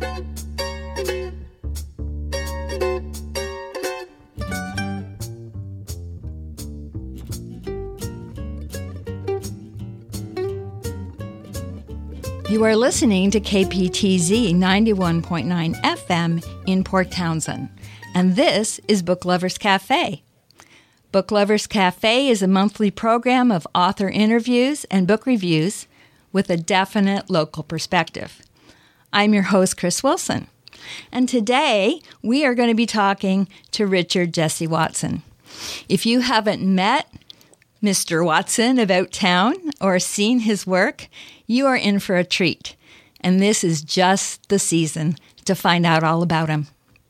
You are listening to KPTZ 91.9 FM in Port Townsend, and this is Book Lovers Cafe. Book Lovers Cafe is a monthly program of author interviews and book reviews with a definite local perspective. I'm your host, Chris Wilson, and today we are going to be talking to Richard Jesse Watson. If you haven't met Mr. Watson about town or seen his work, you are in for a treat, and this is just the season to find out all about him.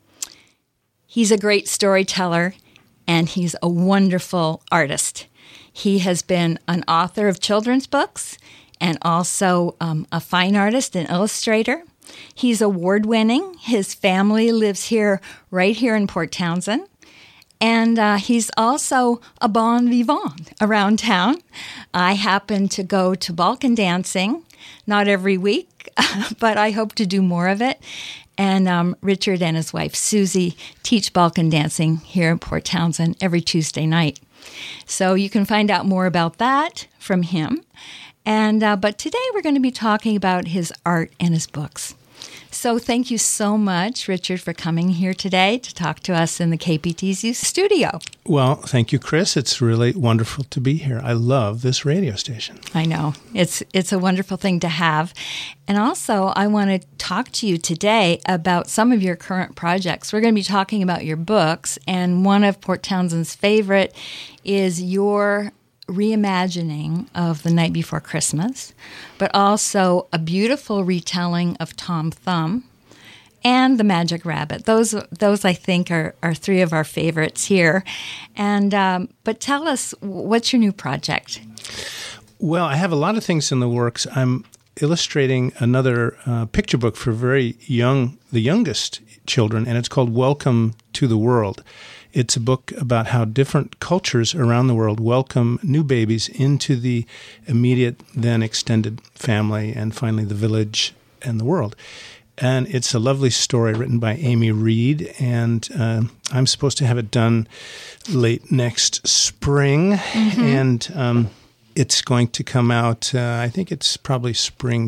He's a great storyteller, and he's a wonderful artist. He has been an author of children's books and also a fine artist and illustrator. He's award-winning. His family lives right here in Port Townsend. And he's also a bon vivant around town. I happen to go to Balkan dancing, not every week, but I hope to do more of it. And Richard and his wife, Susie, teach Balkan dancing here in Port Townsend every Tuesday night. So you can find out more about that from him. And but today we're going to be talking about his art and his books. So thank you so much, Richard, for coming here today to talk to us in the KPTZ studio. Well, thank you, Chris. It's really wonderful to be here. I love this radio station. I know. It's a wonderful thing to have. And also, I want to talk to you today about some of your current projects. We're going to be talking about your books, and one of Port Townsend's favorite is your reimagining of The Night Before Christmas, but also a beautiful retelling of Tom Thumb and The Magic Rabbit. Those I think are three of our favorites here. And but tell us, what's your new project? Well, I have a lot of things in the works. I'm illustrating another picture book for the youngest children, and it's called Welcome to the World. It's a book about how different cultures around the world welcome new babies into the immediate, then extended family, and finally the village and the world. And it's a lovely story written by Amy Reed, and I'm supposed to have it done late next spring. Mm-hmm. And it's going to come out, I think it's probably spring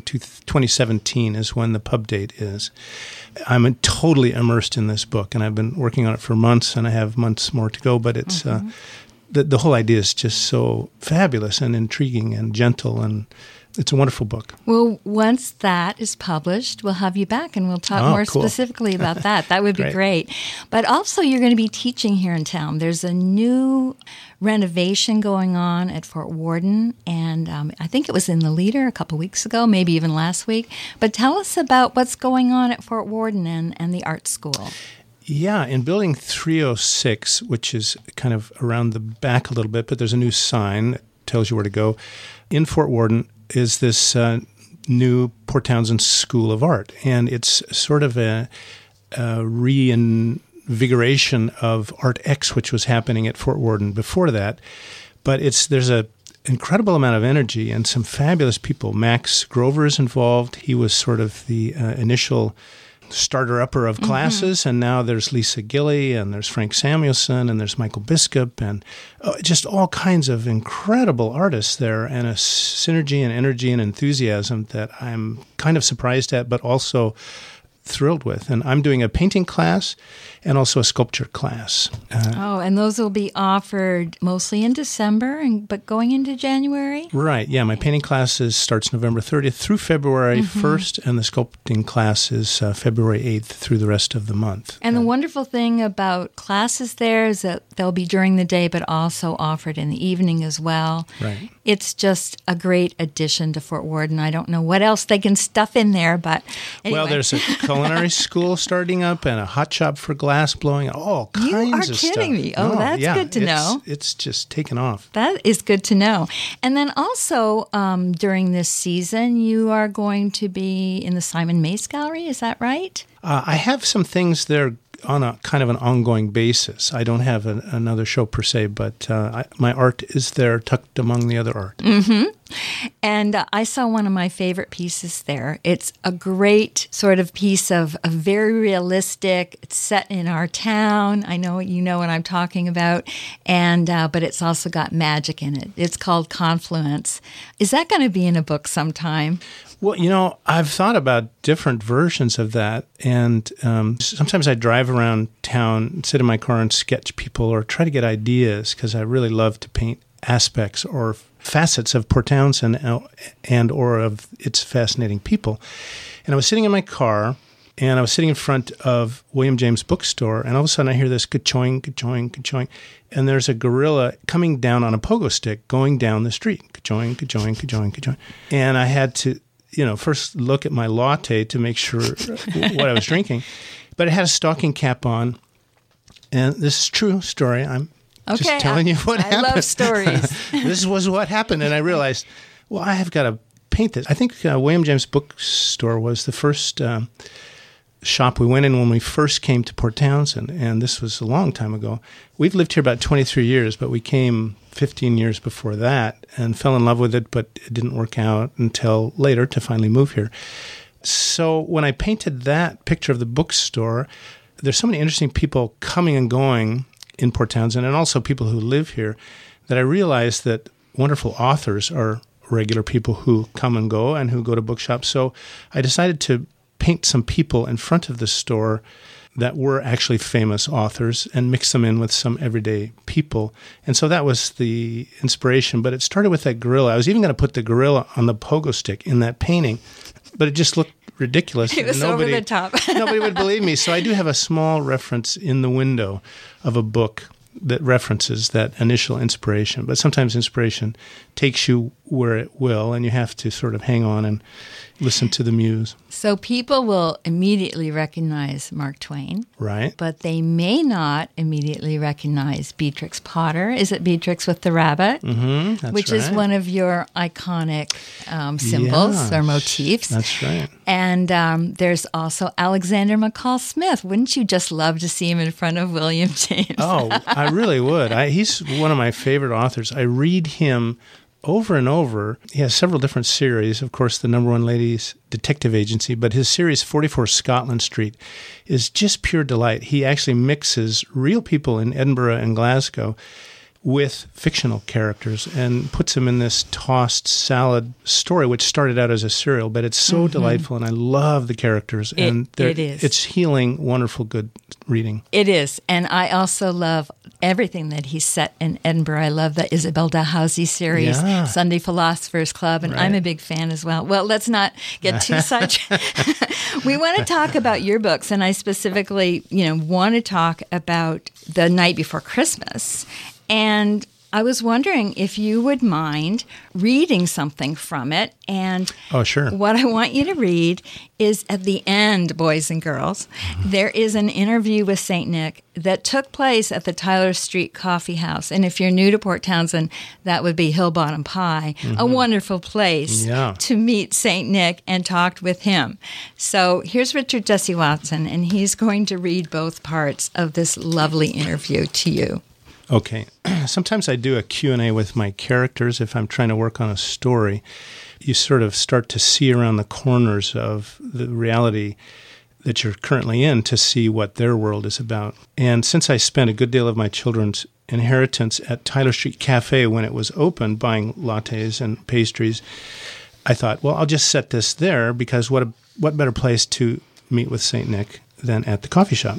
2017 is when the pub date is. I'm totally immersed in this book, and I've been working on it for months, and I have months more to go, but it's the whole idea is just so fabulous and intriguing and gentle, and it's a wonderful book. Well, once that is published, we'll have you back, and we'll talk more specifically about that. That would be great. But also, you're going to be teaching here in town. There's a new renovation going on at Fort Worden, and I think it was in the Leader a couple weeks ago, maybe even last week. But tell us about what's going on at Fort Worden and the art school. Yeah, in Building 306, which is kind of around the back a little bit, but there's a new sign that tells you where to go. In Fort Worden is this new Port Townsend School of Art, and it's sort of a reinvigoration of Art X, which was happening at Fort Worden before that. But there's an incredible amount of energy and some fabulous people. Max Grover is involved. He was sort of the initial starter-upper of classes, and now there's Lisa Gilly, and there's Frank Samuelson, and there's Michael Biskup, and just all kinds of incredible artists there, and a synergy and energy and enthusiasm that I'm kind of surprised at, but also thrilled with. And I'm doing a painting class and also a sculpture class. And those will be offered mostly in December, but going into January? Right, yeah. My painting class starts November 30th through February 1st, and the sculpting class is February 8th through the rest of the month. And the wonderful thing about classes there is that they'll be during the day, but also offered in the evening as well. Right. It's just a great addition to Fort Worden. I don't know what else they can stuff in there, but anyway. Well, there's a culinary school starting up and a hot shop for glass blowing, all kinds of stuff. You are kidding me. Oh, that's good to know. It's just taken off. That is good to know. And then also during this season, you are going to be in the Simon Mace Gallery. Is that right? I have some things there on a kind of an ongoing basis. I don't have another show per se, but my art is there tucked among the other art. Mm-hmm. And I saw one of my favorite pieces there. It's a great sort of piece of very realistic. It's set in our town. I know you know what I'm talking about. And but it's also got magic in it. It's called Confluence. Is that going to be in a book sometime? Well, I've thought about different versions of that, and sometimes I drive around town, sit in my car and sketch people or try to get ideas because I really love to paint aspects or facets of Port Townsend and or of its fascinating people. And I was sitting in my car, and I was sitting in front of William James Bookstore, and all of a sudden I hear this ka-choing, ka-choing, ka-choing, and there's a gorilla coming down on a pogo stick going down the street. Ka-choing, ka-choing, ka-choing, ka-choing. And I had to first look at my latte to make sure what I was drinking. But it had a stocking cap on. And this is a true story. I'm just telling you what happened. I love stories. This was what happened. And I realized, well, I have got to paint this. I think William James Bookstore was the first shop we went in when we first came to Port Townsend. And this was a long time ago. We've lived here about 23 years, but we came 15 years before that and fell in love with it, but it didn't work out until later to finally move here. So when I painted that picture of the bookstore, there's so many interesting people coming and going in Port Townsend and also people who live here that I realized that wonderful authors are regular people who come and go and who go to bookshops. So I decided to paint some people in front of the store that were actually famous authors and mix them in with some everyday people. And so that was the inspiration. But it started with that gorilla. I was even going to put the gorilla on the pogo stick in that painting, but it just looked ridiculous. It was over the top. Nobody would believe me. So I do have a small reference in the window of a book that references that initial inspiration. But sometimes inspiration takes you where it will, and you have to sort of hang on and listen to the muse. So people will immediately recognize Mark Twain. Right. But they may not immediately recognize Beatrix Potter. Is it Beatrix with the rabbit? Mm-hmm, that's Which right. is one of your iconic symbols or motifs. That's right. And there's also Alexander McCall Smith. Wouldn't you just love to see him in front of William James? Oh, I really would. He's one of my favorite authors. I read him over and over. He has several different series. Of course, the Number One Ladies Detective Agency, but his series 44 Scotland Street is just pure delight. He actually mixes real people in Edinburgh and Glasgow with fictional characters and puts them in this tossed salad story, which started out as a serial, but it's so delightful, and I love the characters. And it is. It's healing, wonderful, good reading. It is. And I also love everything that he's set in Edinburgh. I love the Isabel Dalhousie series, Yeah. Sunday Philosophers Club, and Right. I'm a big fan as well. Well, let's not get too such. We want to talk about your books, and I specifically, want to talk about The Night Before Christmas. And I was wondering if you would mind reading something from it. And Oh, sure. what I want you to read is at the end, boys and girls, there is an interview with St. Nick that took place at the Tyler Street Coffee House. And if you're new to Port Townsend, that would be Hill Bottom Pie, a wonderful place to meet St. Nick and talk with him. So here's Richard Jesse Watson, and he's going to read both parts of this lovely interview to you. Okay. Sometimes I do a Q&A with my characters if I'm trying to work on a story. You sort of start to see around the corners of the reality that you're currently in to see what their world is about. And since I spent a good deal of my children's inheritance at Tyler Street Cafe when it was open, buying lattes and pastries, I thought, well, I'll just set this there because what better place to meet with St. Nick than at the coffee shop.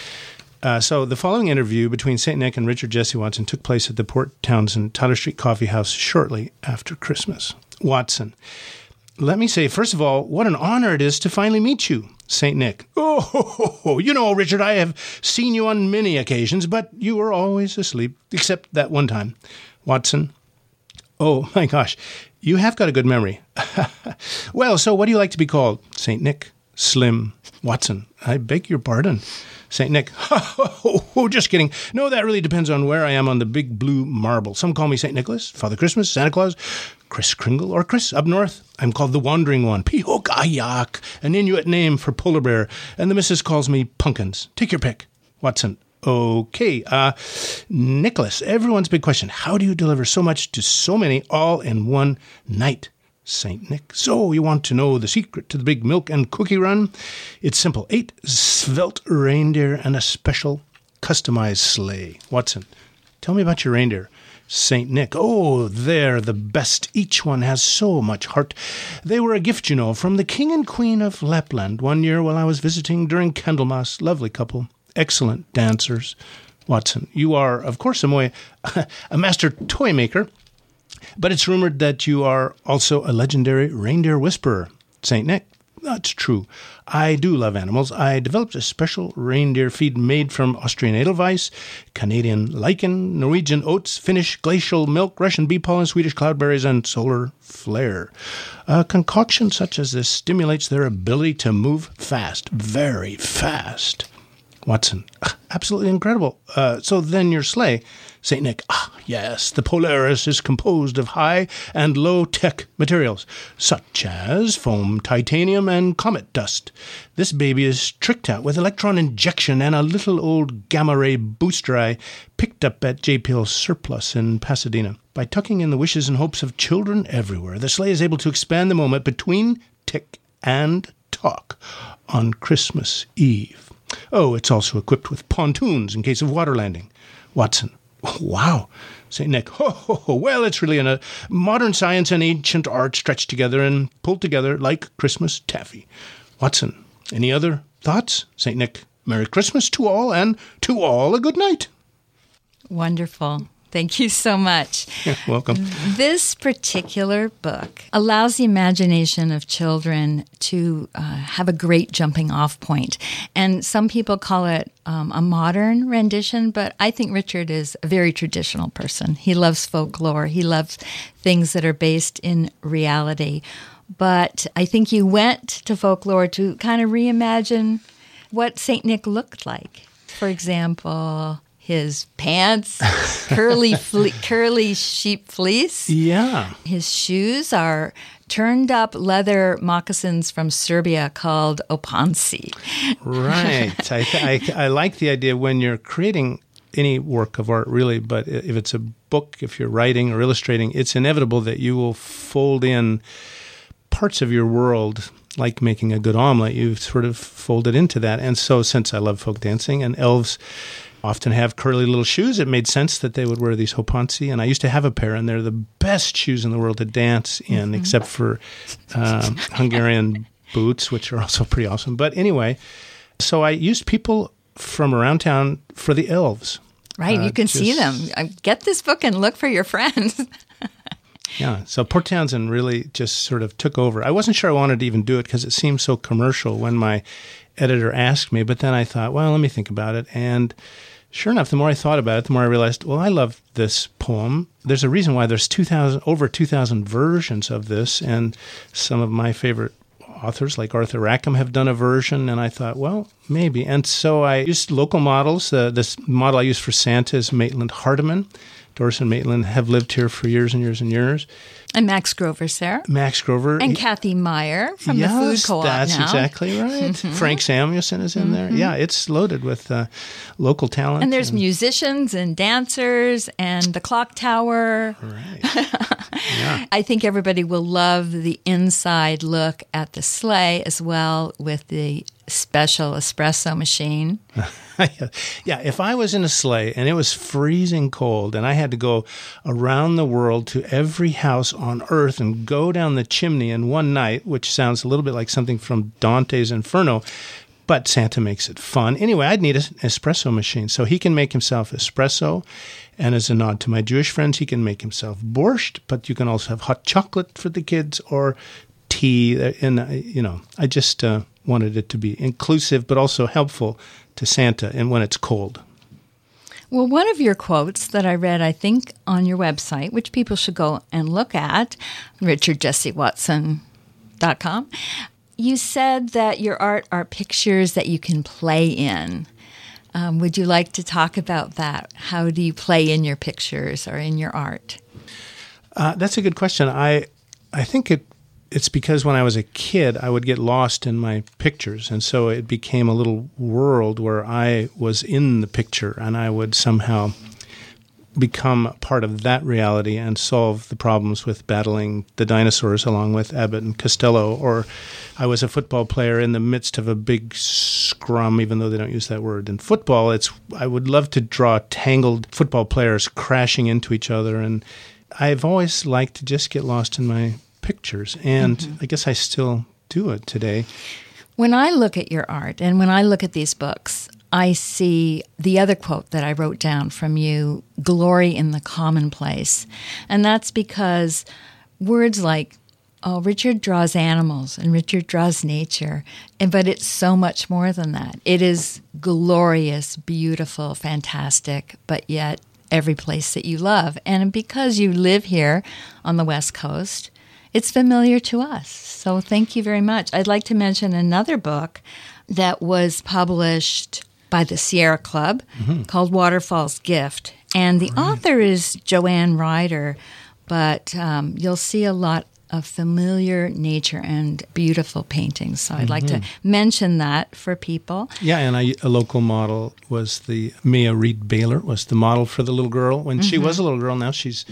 So the following interview between St. Nick and Richard Jesse Watson took place at the Port Townsend Tyler Street Coffee House shortly after Christmas. Watson: Let me say, first of all, what an honor it is to finally meet you. St. Nick: Richard, I have seen you on many occasions, but you were always asleep, except that one time. Watson: Oh, my gosh, you have got a good memory. Well, so what do you like to be called? St. Nick: Slim. Watson: I beg your pardon. St. Nick: Oh, just kidding. No, that really depends on where I am on the big blue marble. Some call me St. Nicholas, Father Christmas, Santa Claus, Kris Kringle, or Chris. Up north, I'm called the Wandering One, Pihok-ayak, an Inuit name for polar bear, and the missus calls me Punkins. Take your pick. Watson: Okay, Nicholas, everyone's big question. How do you deliver so much to so many all in one night? St. Nick. So you want to know the secret to the big milk and cookie run? It's simple. 8 svelte reindeer and a special customized sleigh. Watson, tell me about your reindeer. St. Nick. Oh, they're the best. Each one has so much heart. They were a gift, you know, from the King and Queen of Lapland one year while I was visiting during Candlemas. Lovely couple. Excellent dancers. Watson, you are, of course, a master toy maker, but it's rumored that you are also a legendary reindeer whisperer. St. Nick, that's true. I do love animals. I developed a special reindeer feed made from Austrian Edelweiss, Canadian lichen, Norwegian oats, Finnish glacial milk, Russian bee pollen, Swedish cloudberries, and solar flare. A concoction such as this stimulates their ability to move fast, very fast. Watson, absolutely incredible. So then your sleigh, St. Nick, yes, the Polaris is composed of high and low-tech materials, such as foam, titanium, and comet dust. This baby is tricked out with electron injection and a little old gamma-ray booster I picked up at JPL Surplus in Pasadena. By tucking in the wishes and hopes of children everywhere, the sleigh is able to expand the moment between tick and talk on Christmas Eve. Oh, it's also equipped with pontoons in case of water landing. Watson, wow. St. Nick, well, it's really a modern science and ancient art stretched together and pulled together like Christmas taffy. Watson, any other thoughts? St. Nick, Merry Christmas to all, and to all a good night. Wonderful. Thank you so much. You're welcome. This particular book allows the imagination of children to have a great jumping off point. And some people call it a modern rendition, but I think Richard is a very traditional person. He loves folklore. He loves things that are based in reality. But I think you went to folklore to kind of reimagine what St. Nick looked like. For example, his pants, curly sheep fleece. Yeah. His shoes are turned up leather moccasins from Serbia called opanci. Right. I like the idea when you're creating any work of art, really, but if it's a book, if you're writing or illustrating, it's inevitable that you will fold in parts of your world, like making a good omelet. You sort of fold it into that. And so since I love folk dancing and elves often have curly little shoes, it made sense that they would wear these hopanci. And I used to have a pair, and they're the best shoes in the world to dance in, except for Hungarian boots, which are also pretty awesome. But anyway, so I used people from around town for the elves. Right, you can see them. Get this book and look for your friends. Yeah, so Port Townsend really just sort of took over. I wasn't sure I wanted to even do it because it seemed so commercial when my editor asked me, but then I thought, well, let me think about it. And sure enough, the more I thought about it, the more I realized, well, I love this poem. There's a reason why there's over 2,000 versions of this, and some of my favorite authors like Arthur Rackham have done a version, and I thought, well, maybe. And so I used local models. This model I used for Santa is Maitland Hardiman. Doris and Maitland have lived here for years and years and years. And Max Grover's there. Max Grover. And Kathy Meyer from the Food Co-op that's now. Exactly right. Frank Samuelson is in there. Yeah, it's loaded with local talent. And there's musicians and dancers and the clock tower. Right. Yeah. I think everybody will love the inside look at the sleigh as well with the special espresso machine. Yeah, if I was in a sleigh and it was freezing cold and I had to go around the world to every house on Earth and go down the chimney in one night, which sounds a little bit like something from Dante's Inferno, but Santa makes it fun. Anyway, I'd need an espresso machine. So he can make himself espresso, and as a nod to my Jewish friends, he can make himself borscht, but you can also have hot chocolate for the kids or tea. And, I just wanted it to be inclusive but also helpful to Santa and when it's cold. Well, one of your quotes that I read, I think, on your website, which people should go and look at, richardjessewatson.com, you said that your art are pictures that you can play in. Would you like to talk about that? How do you play in your pictures or in your art? That's a good question. I think it's because when I was a kid, I would get lost in my pictures. And so it became a little world where I was in the picture and I would somehow become part of that reality and solve the problems with battling the dinosaurs along with Abbott and Costello. Or I was a football player in the midst of a big scrum, even though they don't use that word. In football, I would love to draw tangled football players crashing into each other. And I've always liked to just get lost in my pictures. And I guess I still do it today. When I look at your art and when I look at these books, I see the other quote that I wrote down from you, glory in the commonplace. And that's because words like, oh, Richard draws animals and Richard draws nature, but it's so much more than that. It is glorious, beautiful, fantastic, but yet every place that you love. And because you live here on the West Coast, it's familiar to us. So thank you very much. I'd like to mention another book that was published by the Sierra Club called Waterfall's Gift. And the author is Joanne Ryder, but you'll see a lot of familiar nature and beautiful paintings. So I'd like to mention that for people. Yeah, and a local model was the Mia Reed Baylor was the model for the little girl. When she was a little girl, now she's,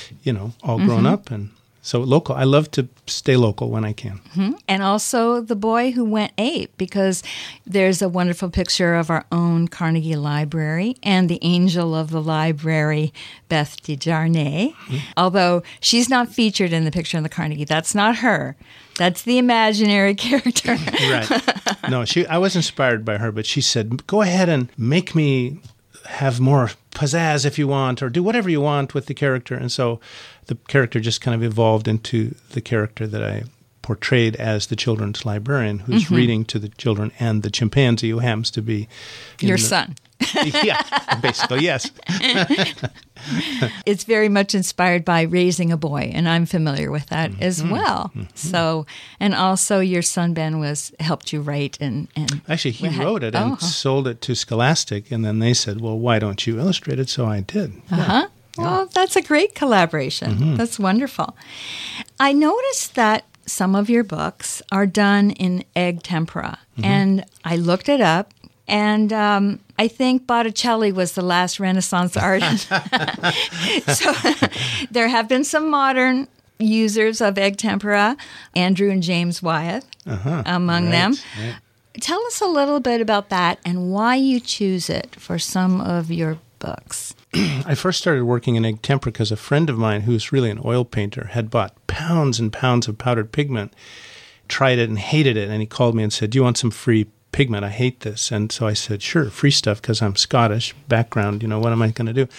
all grown up. And so local. I love to stay local when I can. And also The Boy Who Went Ape, because there's a wonderful picture of our own Carnegie Library and the angel of the library, Beth DeJarnay. Although she's not featured in the picture in the Carnegie. That's not her. That's the imaginary character. Right. No, I was inspired by her, but she said, go ahead and make me have more pizzazz if you want, or do whatever you want with the character. And so the character just kind of evolved into the character that I portrayed as the children's librarian who's reading to the children and the chimpanzee who happens to be your son. Yeah, basically, yes. It's very much inspired by Raising a Boy, and I'm familiar with that as well. So, and also your son Ben helped you write and actually he wrote it and sold it to Scholastic, and then they said, "Well, why don't you illustrate it?" So I did. Yeah. Well, that's a great collaboration. That's wonderful. I noticed that some of your books are done in egg tempera, and I looked it up. And I think Botticelli was the last Renaissance artist. So there have been some modern users of egg tempera, Andrew and James Wyeth among them. Right. Tell us a little bit about that and why you choose it for some of your books. I first started working in egg tempera because a friend of mine who's really an oil painter had bought pounds and pounds of powdered pigment, tried it and hated it, and he called me and said, "Do you want some free pigment? I hate this." And so I said, "Sure, free stuff," because I'm Scottish background, what am I going to do?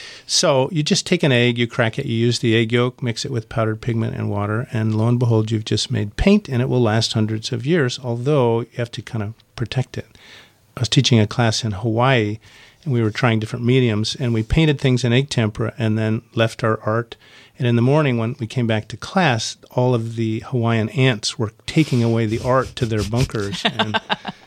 So you just take an egg, you crack it, you use the egg yolk, mix it with powdered pigment and water, and lo and behold, you've just made paint, and it will last hundreds of years, although you have to kind of protect it. I was teaching a class in Hawaii, and we were trying different mediums, and we painted things in egg tempera and then left our art. And in the morning when we came back to class, all of the Hawaiian ants were taking away the art to their bunkers. And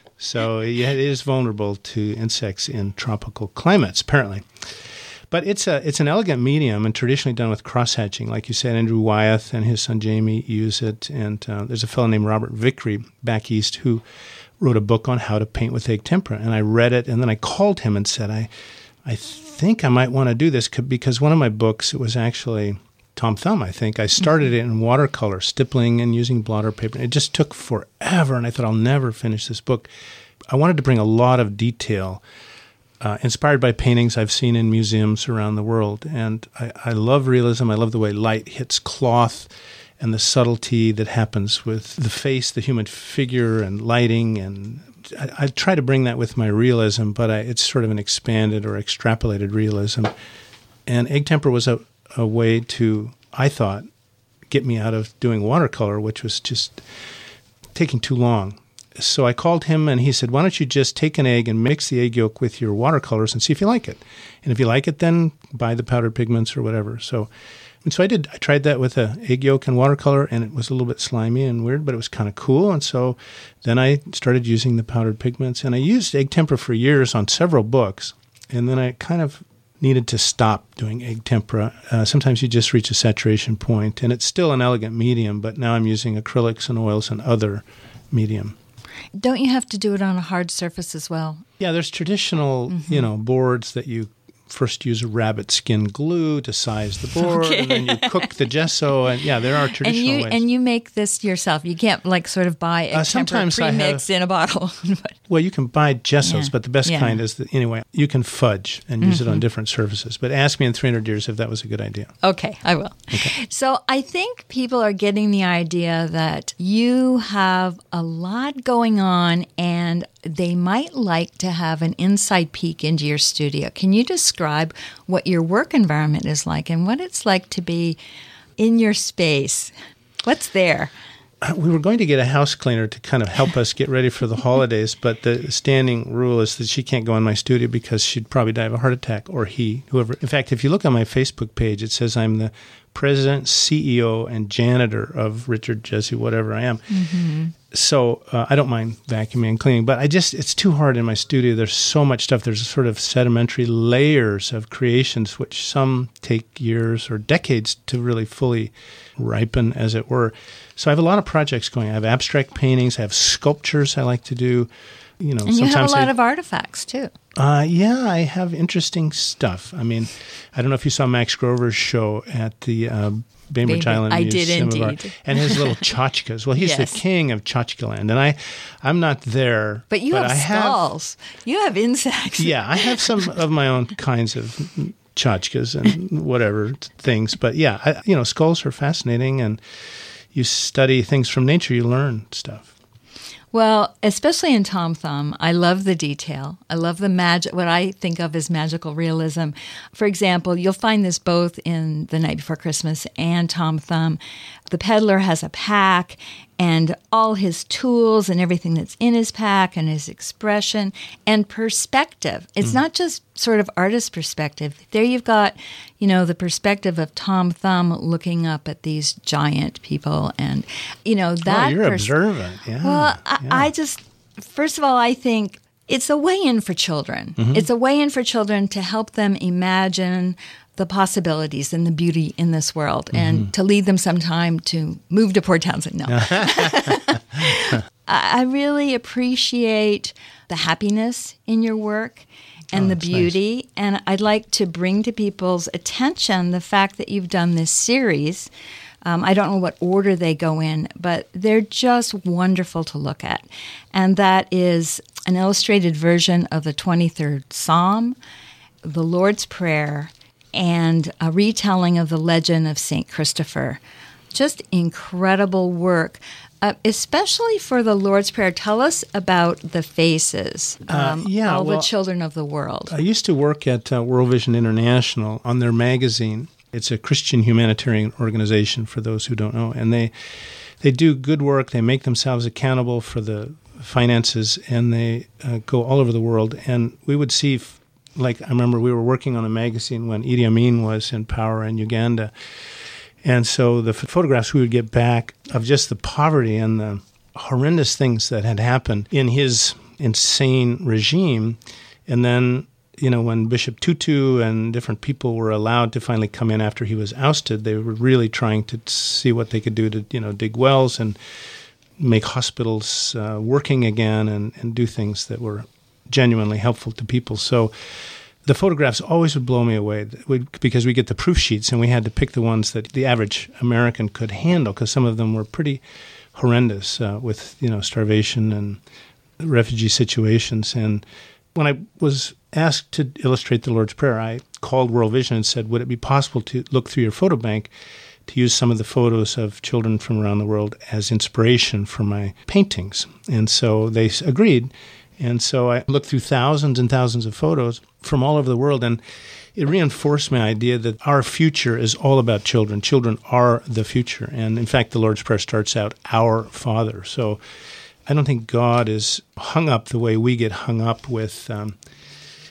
so it is vulnerable to insects in tropical climates, apparently. But it's an elegant medium and traditionally done with cross-hatching. Like you said, Andrew Wyeth and his son Jamie use it. And there's a fellow named Robert Vickery back east who wrote a book on how to paint with egg tempera. And I read it, and then I called him and said, I think I might want to do this, because one of my books, it was actually Tom Thumb, I think. I started it in watercolor, stippling and using blotter paper. It just took forever, and I thought I'll never finish this book. I wanted to bring a lot of detail, inspired by paintings I've seen in museums around the world. And I love realism. I love the way light hits cloth and the subtlety that happens with the face, the human figure, and lighting. And I try to bring that with my realism, but it's sort of an expanded or extrapolated realism. And egg tempera was a way to, I thought, get me out of doing watercolor, which was just taking too long. So I called him, and he said, "Why don't you just take an egg and mix the egg yolk with your watercolors and see if you like it? And if you like it, then buy the powdered pigments or whatever." So I did. I tried that with an egg yolk and watercolor, and it was a little bit slimy and weird, but it was kind of cool. And so then I started using the powdered pigments, and I used egg tempera for years on several books. And then I kind of needed to stop doing egg tempera. Sometimes you just reach a saturation point, and it's still an elegant medium, but now I'm using acrylics and oils and other medium. Don't you have to do it on a hard surface as well? Yeah, there's traditional, boards that you first use a rabbit skin glue to size the board, and then you cook the gesso, and there are traditional ways. And you make this yourself. You can't sort of buy a tempera premix in a bottle. Well, you can buy gessos, but the best kind is you can fudge and use it on different surfaces. But ask me in 300 years if that was a good idea. Okay, I will. Okay. So I think people are getting the idea that you have a lot going on, and they might like to have an inside peek into your studio. Can you describe what your work environment is like and what it's like to be in your space? What's there? We were going to get a house cleaner to kind of help us get ready for the holidays, but the standing rule is that she can't go in my studio because she'd probably die of a heart attack, or whoever. In fact, if you look on my Facebook page, it says I'm the president, CEO, and janitor of Richard, Jesse, whatever I am. Mm-hmm. So I don't mind vacuuming and cleaning, but it's too hard in my studio. There's so much stuff. There's sort of sedimentary layers of creations, which some take years or decades to really fully ripen, as it were. So I have a lot of projects going. I have abstract paintings. I have sculptures I like to do. And you have a lot of artifacts, too. I have interesting stuff. I mean, I don't know if you saw Max Grover's show at the Bainbridge Island Museum. I did indeed. And his little tchotchkes. Well, he's the king of Tchotchkeland, and I'm not there. But you have skulls. You have insects. Yeah, I have some of my own kinds of tchotchkes and whatever things. But skulls are fascinating, and you study things from nature, you learn stuff. Well, especially in Tom Thumb, I love the detail. I love the what I think of as magical realism. For example, you'll find this both in The Night Before Christmas and Tom Thumb. The peddler has a pack and all his tools and everything that's in his pack and his expression and perspective. It's not just sort of artist perspective. There you've got, the perspective of Tom Thumb looking up at these giant people and, that. Oh, you're observant. Yeah. Well, I just, first of all, I think it's a way in for children. Mm-hmm. It's a way in for children to help them imagine the possibilities and the beauty in this world, and to lead them sometime to move to Port Townsend. No. I really appreciate the happiness in your work and the beauty, nice. And I'd like to bring to people's attention the fact that you've done this series. I don't know what order they go in, but they're just wonderful to look at. And that is an illustrated version of the 23rd Psalm, the Lord's Prayer, and a retelling of the legend of St. Christopher. Just incredible work, especially for the Lord's Prayer. Tell us about the faces, the children of the world. I used to work at World Vision International on their magazine. It's a Christian humanitarian organization, for those who don't know, and they do good work. They make themselves accountable for the finances, and they go all over the world. And we would see... I remember we were working on a magazine when Idi Amin was in power in Uganda. And so the photographs we would get back of just the poverty and the horrendous things that had happened in his insane regime. And then, when Bishop Tutu and different people were allowed to finally come in after he was ousted, they were really trying to see what they could do to, dig wells and make hospitals working again and do things that were genuinely helpful to people. So the photographs always would blow me away because we get the proof sheets and we had to pick the ones that the average American could handle, because some of them were pretty horrendous with starvation and refugee situations. And when I was asked to illustrate the Lord's Prayer, I called World Vision and said, would it be possible to look through your photo bank to use some of the photos of children from around the world as inspiration for my paintings? And so they agreed. And so I looked through thousands and thousands of photos from all over the world, and it reinforced my idea that our future is all about children. Children are the future. And in fact, the Lord's Prayer starts out, Our Father. So I don't think God is hung up the way we get hung up with, and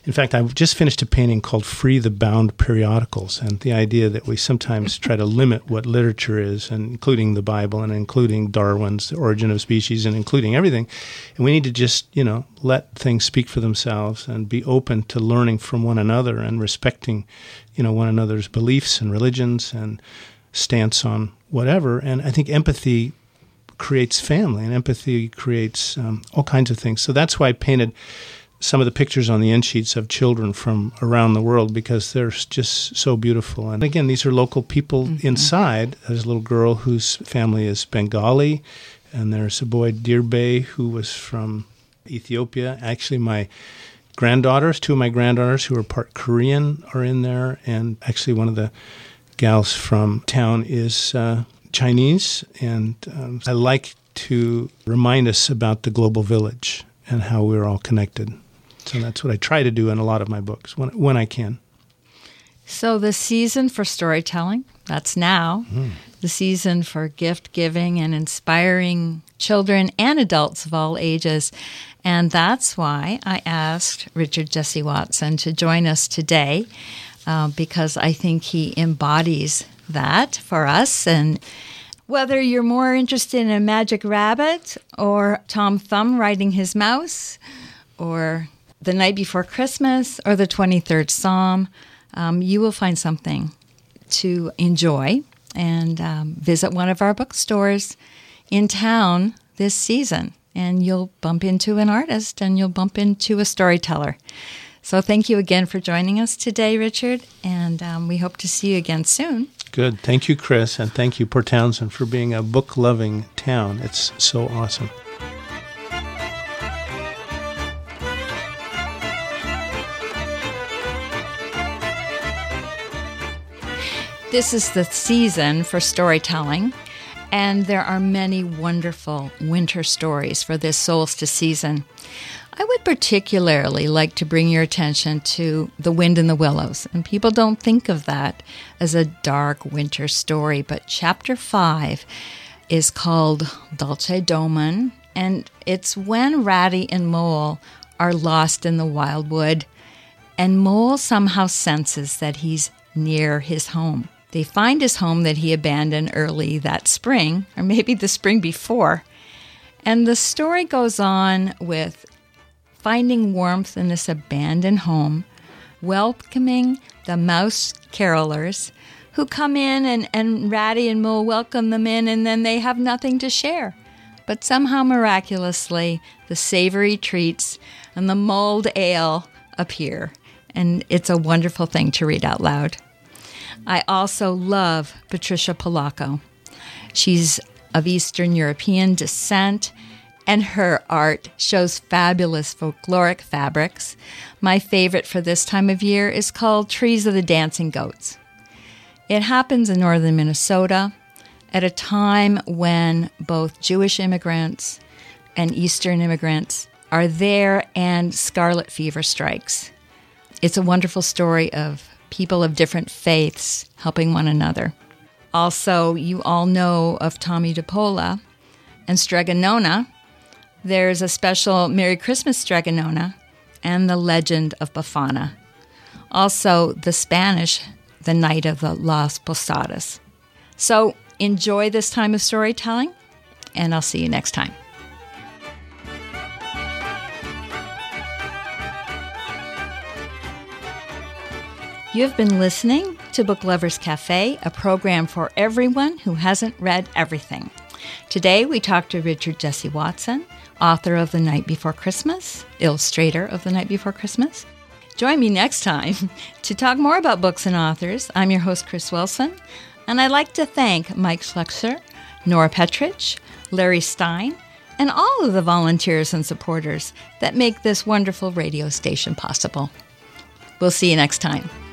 In fact, I just finished a painting called Free the Bound Periodicals, and the idea that we sometimes try to limit what literature is, and including the Bible and including Darwin's The Origin of Species and including everything. And we need to just, let things speak for themselves and be open to learning from one another and respecting, one another's beliefs and religions and stance on whatever. And I think empathy creates family, and empathy creates all kinds of things. So that's why I painted some of the pictures on the end sheets of children from around the world, because they're just so beautiful. And again, these are local people inside. There's a little girl whose family is Bengali, and there's a boy, Dirbe, who was from Ethiopia. Actually, two of my granddaughters who are part Korean are in there, and actually one of the gals from town is Chinese. And I like to remind us about the global village and how we're all connected. So that's what I try to do in a lot of my books when I can. So the season for storytelling, that's now. The season for gift giving and inspiring children and adults of all ages. And that's why I asked Richard Jesse Watson to join us today, because I think he embodies that for us. And whether you're more interested in a magic rabbit or Tom Thumb riding his mouse or The Night Before Christmas or the 23rd Psalm, you will find something to enjoy and visit one of our bookstores in town this season. And you'll bump into an artist and you'll bump into a storyteller. So thank you again for joining us today, Richard, and we hope to see you again soon. Good. Thank you, Chris, and thank you, Port Townsend, for being a book-loving town. It's so awesome. This is the season for storytelling, and there are many wonderful winter stories for this solstice season. I would particularly like to bring your attention to The Wind in the Willows, and people don't think of that as a dark winter story, but Chapter 5 is called Dulce Domum, and it's when Ratty and Mole are lost in the wildwood, and Mole somehow senses that he's near his home. They find his home that he abandoned early that spring, or maybe the spring before. And the story goes on with finding warmth in this abandoned home, welcoming the mouse carolers who come in, and Ratty and Mole welcome them in, and then they have nothing to share. But somehow, miraculously, the savory treats and the mulled ale appear. And it's a wonderful thing to read out loud. I also love Patricia Polacco. She's of Eastern European descent, and her art shows fabulous folkloric fabrics. My favorite for this time of year is called Trees of the Dancing Goats. It happens in northern Minnesota at a time when both Jewish immigrants and Eastern immigrants are there and scarlet fever strikes. It's a wonderful story of people of different faiths helping one another. Also, you all know of Tommy DePola and Stregonona. There's a special Merry Christmas Stregonona and the Legend of Befana. Also, the Spanish, The Night of the Las Posadas. So enjoy this time of storytelling, and I'll see you next time. You have been listening to Book Lovers Cafe, a program for everyone who hasn't read everything. Today we talked to Richard Jesse Watson, author of The Night Before Christmas, illustrator of The Night Before Christmas. Join me next time to talk more about books and authors. I'm your host, Chris Wilson, and I'd like to thank Mike Schlexer, Nora Petrich, Larry Stein, and all of the volunteers and supporters that make this wonderful radio station possible. We'll see you next time.